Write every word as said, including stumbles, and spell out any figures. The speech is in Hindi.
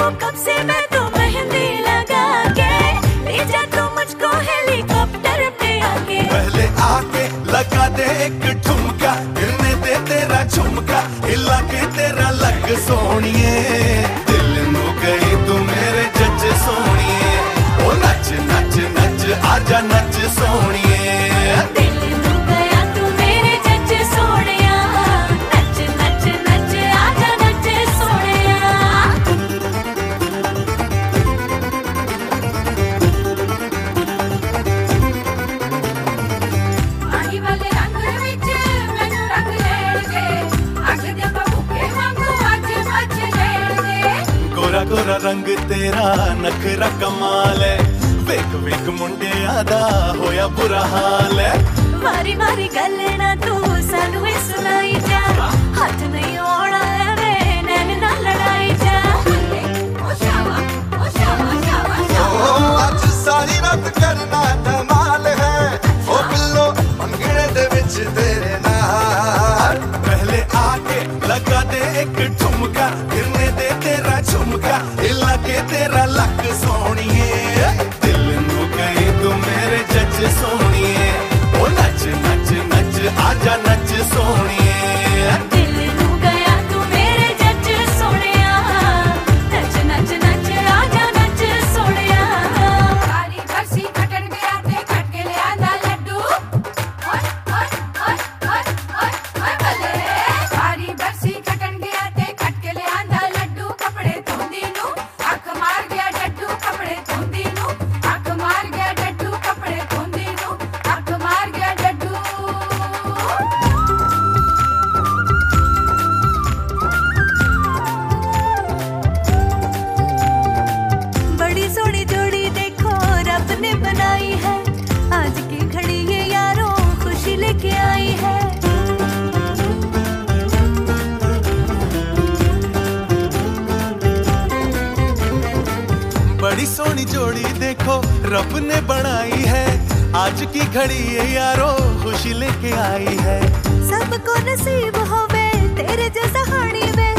कब से मैं तो मेहंदी लगा के, ले जा तू मुझको हेलीकॉप्टर पे आके। पहले आके लगा दे एक ठुमका, गिरने दे तेरा झुमका, हिला के तेरा लग सोनिए। दिल नू गई तू मेरे जज सोनिए, ओ नच नच नच आजा नच सोनिए। गोरा गोरा रंग तेरा नखरा कमाल है, वेख वेख मुंडे आदा होया बुरा हाल है। मारी मारी गल ना तू सानू ए सुनाई जा, हाथ नहीं ओड़ा है वे नैन ना लड़ाई जा। ओ शावा ओ शावा शावा शावा, ओ आज सारी रात करना धमाल है, ओ बिल्लो मंगने दे विच तेरे नाल। पहले आके लगा दे एक ठुमका, गिरने दे तेरा झुमका, हिला के तेरा लक सोनिए। दिल नू गई तू मेरे जज सोनिए, ओ नच नच नच आजा नच सोनिए। दिल नू गया तू मेरे जज सोनिया, नच नच नच आजा नच सोनिया। सारी बरसी खटन गया ते खट के ले आंदा लड्डू, ओए ओए ओए ओए ओए ओए भले। सारी बरसी खटन गया ते खट के ले आंदा लड्डू, कपड़े धोंदी नू अख मार गया डड्डू, कपड़े धोंदी नू अख मार गया डड्डू, कपड़े धोंदी नू अख मार गया डड्डू। बड़ी सोहनी जोड़ी देखो रब ने बनाई है, आज की घड़ी ये यारों खुशी लेके आई है। बड़ी सोहनी जोड़ी देखो रब ने बनाई है, आज की घड़ी ये यारो खुशी लेके आई है। सबको नसीब होवे तेरे जैसा हाणी वे,